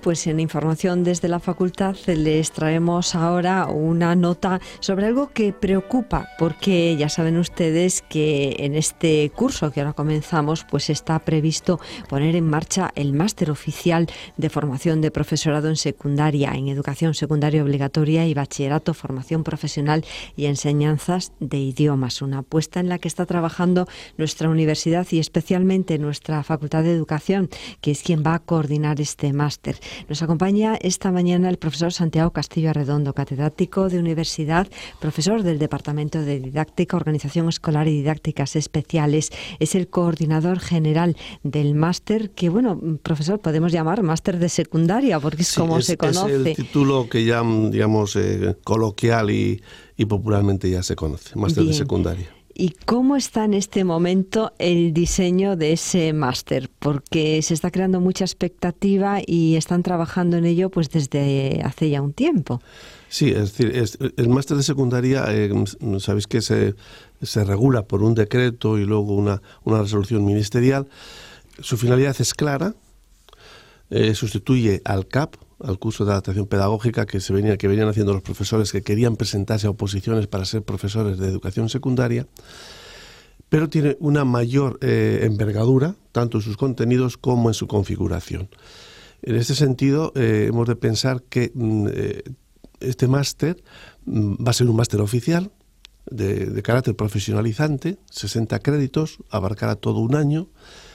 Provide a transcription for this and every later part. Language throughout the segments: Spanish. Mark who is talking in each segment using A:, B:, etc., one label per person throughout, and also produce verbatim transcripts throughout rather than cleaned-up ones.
A: pues en Información desde la Facultad les traemos ahora una nota sobre algo que preocupa, porque ya saben ustedes que en este curso que ahora comenzamos, pues está previsto poner en marcha el máster oficial de formación de profesorado en secundaria, en educación secundaria obligatoria y bachillerato, formación profesional y enseñanzas de idiomas, una apuesta en la que está trabajando nuestra universidad y especialmente nuestra Facultad de Educación, que es quien va a coordinar este máster. Nos acompaña esta mañana el profesor Santiago Castillo Arredondo, catedrático de universidad, profesor del Departamento de Didáctica, Organización Escolar y Didácticas Especiales. Es el coordinador general del máster, que, bueno, profesor, podemos llamar máster de secundaria, porque es sí, como es, se conoce.
B: Es el título que ya, digamos, eh, coloquial y, y popularmente ya se conoce, máster de secundaria.
A: ¿Y cómo está en este momento el diseño de ese máster? Porque se está creando mucha expectativa y están trabajando en ello pues desde hace ya un tiempo.
B: Sí, es decir, es, el máster de secundaria, eh, sabéis que se, se regula por un decreto y luego una, una resolución ministerial. Su finalidad es clara, eh, sustituye al C A P, al curso de adaptación pedagógica que se venía que venían haciendo los profesores que querían presentarse a oposiciones para ser profesores de educación secundaria, pero tiene una mayor eh, envergadura, tanto en sus contenidos como en su configuración. En este sentido, eh, hemos de pensar que eh, este máster va a ser un máster oficial de, de carácter profesionalizante, sesenta créditos, abarcará todo un año,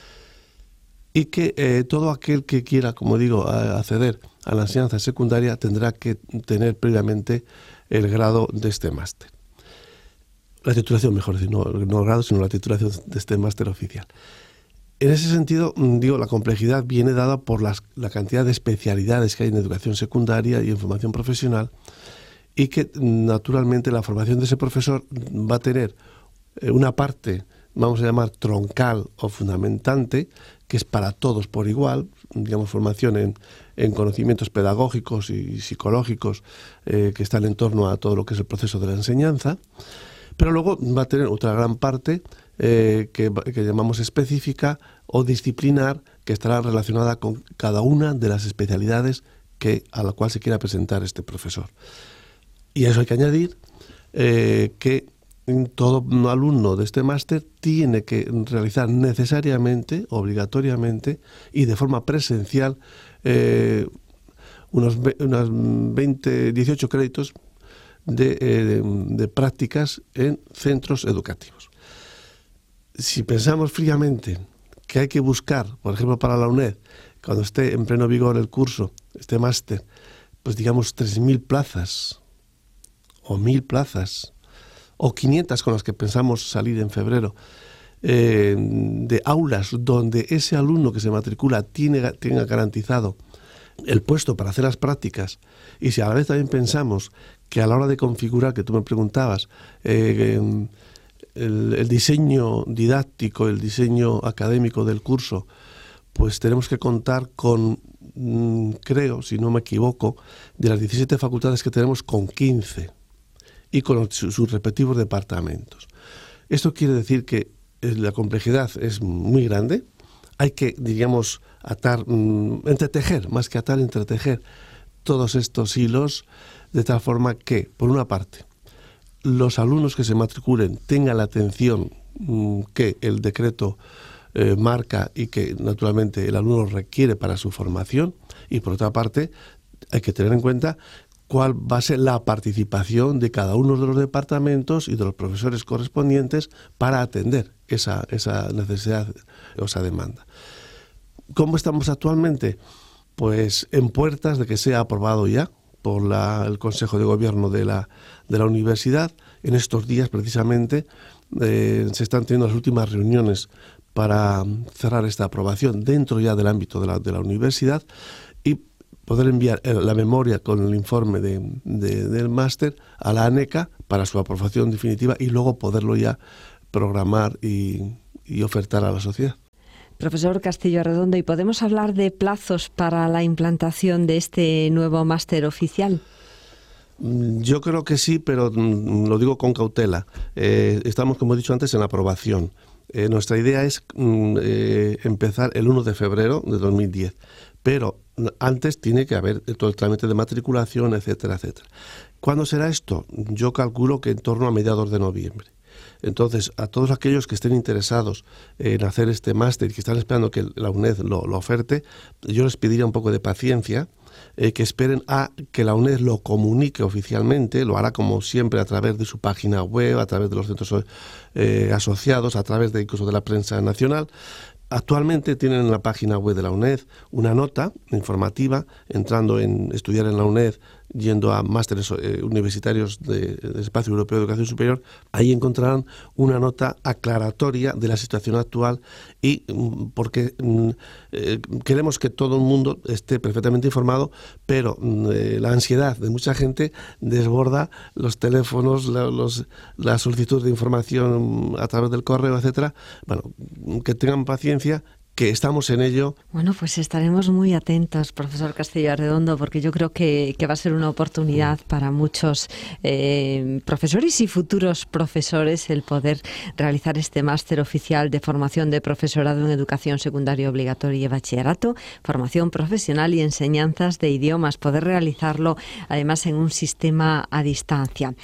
B: y que eh, todo aquel que quiera, como digo, acceder a la enseñanza secundaria tendrá que tener previamente el grado de este máster. La titulación, mejor decir, no, no el grado, sino la titulación de este máster oficial. En ese sentido, digo, la complejidad viene dada por las, la cantidad de especialidades que hay en educación secundaria y en formación profesional, y que naturalmente la formación de ese profesor va a tener una parte, vamos a llamar troncal o fundamentante, que es para todos por igual, digamos, formación en, en conocimientos pedagógicos y psicológicos eh, que están en torno a todo lo que es el proceso de la enseñanza, pero luego va a tener otra gran parte eh, que, que llamamos específica o disciplinar, que estará relacionada con cada una de las especialidades que, a la cual se quiera presentar este profesor. Y a eso hay que añadir eh, que todo alumno de este máster tiene que realizar necesariamente, obligatoriamente y de forma presencial eh, unos, unos veinte, dieciocho créditos de, eh, de prácticas en centros educativos. Si pensamos fríamente que hay que buscar, por ejemplo para la UNED, cuando esté en pleno vigor el curso, este máster, pues digamos tres mil plazas o mil plazas, o quinientas con las que pensamos salir en febrero, eh, de aulas donde ese alumno que se matricula tiene, tenga garantizado el puesto para hacer las prácticas, y si a la vez también pensamos que a la hora de configurar, que tú me preguntabas, eh, el, el diseño didáctico, el diseño académico del curso, pues tenemos que contar con, mmm, creo, si no me equivoco, de las diecisiete facultades que tenemos, con quince. Y con sus, sus respectivos departamentos. Esto quiere decir que la complejidad es muy grande. Hay que, digamos, atar, mmm, entretejer, más que atar, entretejer todos estos hilos de tal forma que, por una parte, los alumnos que se matriculen tengan la atención mmm, que el decreto eh, marca y que, naturalmente, el alumno requiere para su formación. Y, por otra parte, hay que tener en cuenta cuál va a ser la participación de cada uno de los departamentos y de los profesores correspondientes para atender esa, esa necesidad o esa demanda. ¿Cómo estamos actualmente? Pues en puertas de que sea aprobado ya por la, el Consejo de Gobierno de la, de la universidad. En estos días, precisamente, eh, se están teniendo las últimas reuniones para cerrar esta aprobación dentro ya del ámbito de la, de la universidad, y poder enviar la memoria con el informe de, de, del máster a la ANECA para su aprobación definitiva y luego poderlo ya programar y, y ofertar a la sociedad.
A: Profesor Castillo Arredondo, ¿y podemos hablar de plazos para la implantación de este nuevo máster oficial?
B: Yo creo que sí, pero lo digo con cautela. Eh, estamos, como he dicho antes, en la aprobación. Eh, nuestra idea es eh, empezar el uno de febrero de dos mil diez, pero antes tiene que haber todo el trámite de matriculación, etcétera, etcétera. ¿Cuándo será esto? Yo calculo que en torno a mediados de noviembre. Entonces, a todos aquellos que estén interesados en hacer este máster y que están esperando que la UNED lo, lo oferte, yo les pediría un poco de paciencia, eh, que esperen a que la UNED lo comunique oficialmente, lo hará como siempre a través de su página web, a través de los centros eh, asociados, a través de incluso de la prensa nacional. Actualmente tienen en la página web de la UNED una nota informativa, entrando en estudiar en la UNED, yendo a másteres eh, universitarios del de Espacio Europeo de Educación Superior. Ahí encontrarán una nota aclaratoria de la situación actual y mm, porque mm, eh, queremos que todo el mundo esté perfectamente informado, pero mm, eh, la ansiedad de mucha gente desborda los teléfonos, la, los, la solicitud de información a través del correo, etcétera. Bueno, que tengan paciencia, que estamos en ello.
A: Bueno, pues estaremos muy atentos, profesor Castillo Arredondo, porque yo creo que, que va a ser una oportunidad para muchos eh, profesores y futuros profesores el poder realizar este máster oficial de formación de profesorado en educación secundaria obligatoria y bachillerato, formación profesional y enseñanzas de idiomas, poder realizarlo además en un sistema a distancia.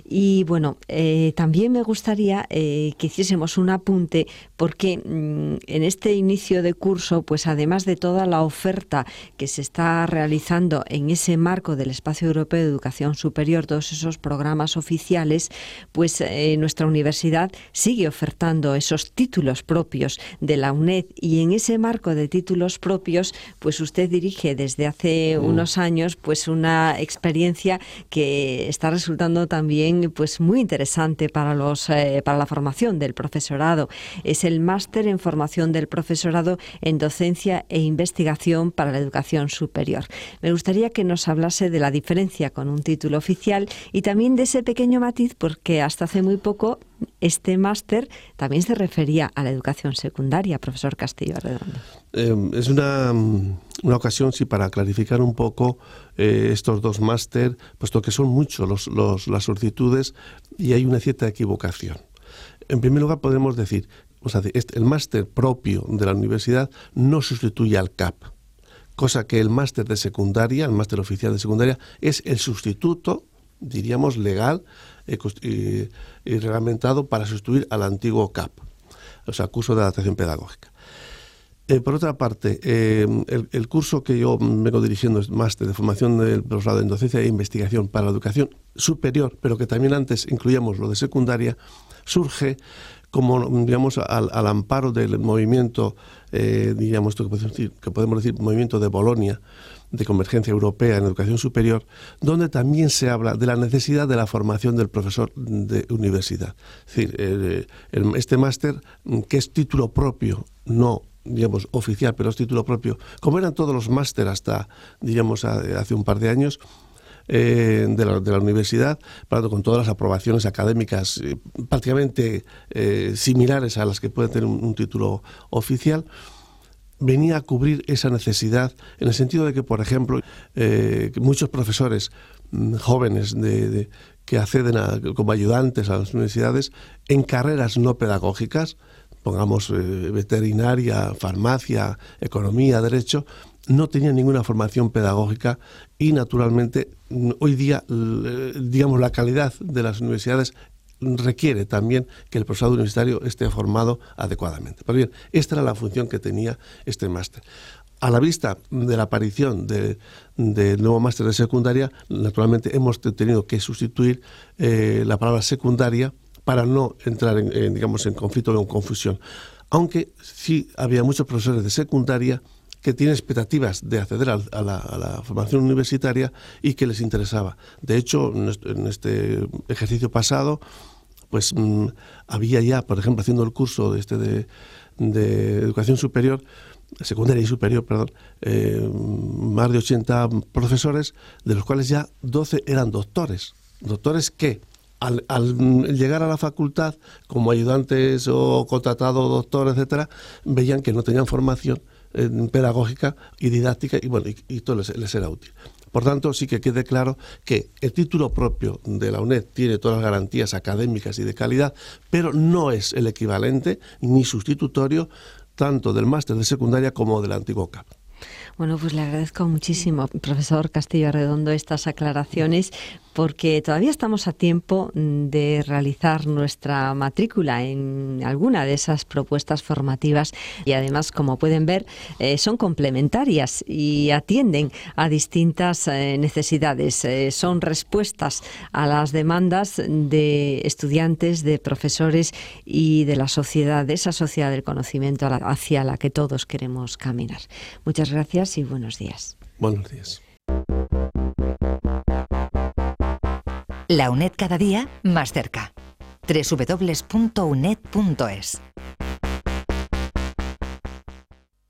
A: Y bueno, eh, también me gustaría eh, que hiciésemos un apunte, porque mmm, en este inicio de curso, pues además de toda la oferta que se está realizando en ese marco del Espacio Europeo de Educación Superior, todos esos programas oficiales, pues eh, nuestra universidad sigue ofertando esos títulos propios de la UNED, y en ese marco de títulos propios, pues usted dirige desde hace mm. unos años pues una experiencia que está resultando también pues muy interesante para los eh, para la formación del profesorado. Es el máster en formación del profesorado en docencia e investigación para la educación superior. Me gustaría que nos hablase de la diferencia con un título oficial y también de ese pequeño matiz, porque hasta hace muy poco este máster también se refería a la educación secundaria, profesor Castillo Arredondo.
B: Eh, es una, una ocasión, sí, para clarificar un poco eh, estos dos máster, puesto que son muchos los, los, las solicitudes y hay una cierta equivocación. En primer lugar, podemos decir, o sea, el máster propio de la universidad no sustituye al C A P, cosa que el máster de secundaria, el máster oficial de secundaria, es el sustituto, diríamos, legal eh, y, y reglamentado para sustituir al antiguo C A P, o sea, curso de adaptación pedagógica. Eh, por otra parte, eh, el, el curso que yo vengo dirigiendo es máster de formación del profesorado en docencia e investigación para la educación superior, pero que también antes incluíamos lo de secundaria, surge como, digamos, al, al amparo del movimiento, eh, digamos, esto que podemos decir, que podemos decir movimiento de Bolonia, de convergencia europea en educación superior, donde también se habla de la necesidad de la formación del profesor de universidad. Es decir, eh, el, este máster, que es título propio, no, digamos, oficial, pero es título propio, como eran todos los máster hasta, digamos, hace un par de años, Eh, de, la, de la universidad, con todas las aprobaciones académicas eh, prácticamente eh, similares a las que puede tener un, un título oficial, venía a cubrir esa necesidad en el sentido de que, por ejemplo, eh, muchos profesores mm, jóvenes de, de, que acceden a, como ayudantes a las universidades en carreras no pedagógicas, pongamos eh, veterinaria, farmacia, economía, derecho, no tenían ninguna formación pedagógica y, naturalmente, hoy día, digamos, la calidad de las universidades requiere también que el profesorado universitario esté formado adecuadamente. Pero bien, esta era la función que tenía este máster. A la vista de la aparición del de nuevo máster de secundaria, naturalmente hemos tenido que sustituir eh, la palabra secundaria para no entrar en, en, digamos, en conflicto o en confusión. Aunque sí había muchos profesores de secundaria que tienen expectativas de acceder a la, a la formación universitaria y que les interesaba. De hecho, en este ejercicio pasado, pues mmm, había ya, por ejemplo, haciendo el curso este de, de educación superior, secundaria y superior, perdón, eh, más de ochenta profesores, de los cuales ya doce eran doctores. Doctores que, al, al llegar a la facultad, como ayudantes o contratados, doctores, etcétera, veían que no tenían formación eh, pedagógica y didáctica y, bueno, y, y todo les, les era útil. Por tanto, sí que quede claro que el título propio de la UNED tiene todas las garantías académicas y de calidad, pero no es el equivalente ni sustitutorio tanto del máster de secundaria como del antiguo C A P.
A: Bueno, pues le agradezco muchísimo, profesor Castillo Arredondo, estas aclaraciones, porque todavía estamos a tiempo de realizar nuestra matrícula en alguna de esas propuestas formativas y además, como pueden ver, eh, son complementarias y atienden a distintas eh, necesidades. Eh, son respuestas a las demandas de estudiantes, de profesores y de la sociedad, de esa sociedad del conocimiento hacia la que todos queremos caminar. Muchas gracias y buenos días.
B: Buenos días.
C: La UNED cada día más cerca. doble u doble u doble u punto uned punto es